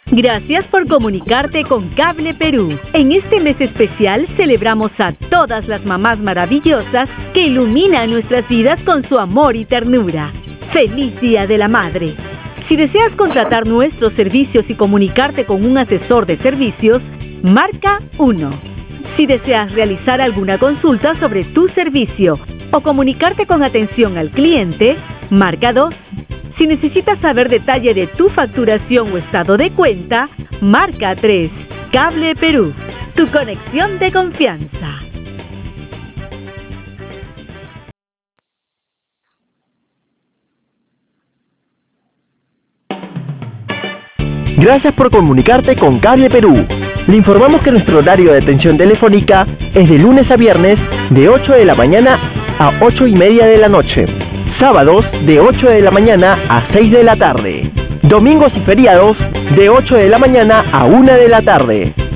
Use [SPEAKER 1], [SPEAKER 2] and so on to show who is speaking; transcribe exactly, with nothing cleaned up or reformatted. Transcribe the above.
[SPEAKER 1] Gracias por comunicarte con Cable Perú. En este mes especial celebramos a todas las mamás maravillosas que iluminan nuestras vidas con su amor y ternura. ¡Feliz Día de la Madre! Si deseas contratar nuestros servicios y comunicarte con un asesor de servicios, marca uno. Si deseas realizar alguna consulta sobre tu servicio o comunicarte con atención al cliente, marca dos. Si necesitas saber detalle de tu facturación o estado de cuenta, marca tres. Cable Perú, tu conexión de confianza.
[SPEAKER 2] Gracias por comunicarte con Cable Perú. Le informamos que nuestro horario de atención telefónica es de lunes a viernes de ocho de la mañana a ocho y media de la noche. Sábados de ocho de la mañana a seis de la tarde. Domingos y feriados de ocho de la mañana a una de la tarde.